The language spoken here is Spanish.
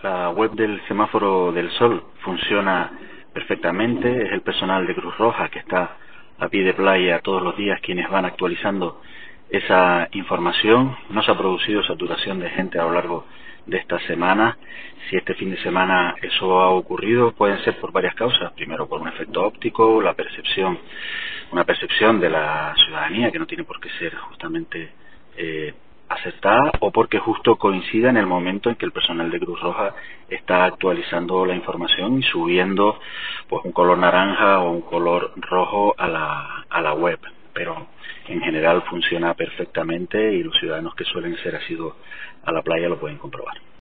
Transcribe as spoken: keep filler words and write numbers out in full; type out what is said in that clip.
La web del Semáforo del Sol funciona perfectamente. Es el personal de Cruz Roja que está a pie de playa todos los días quienes van actualizando esa información. No se ha producido saturación de gente a lo largo de esta semana. Si este fin de semana eso ha ocurrido, pueden ser por varias causas. Primero, por un efecto óptico, la percepción, una percepción de la ciudadanía que no tiene por qué ser justamente eh, acertada, o porque justo coincida en el momento en que el personal de Cruz Roja está actualizando la información y subiendo pues un color naranja o un color rojo a la, a la web. Pero en general funciona perfectamente y los ciudadanos que suelen ser asiduos a la playa lo pueden comprobar.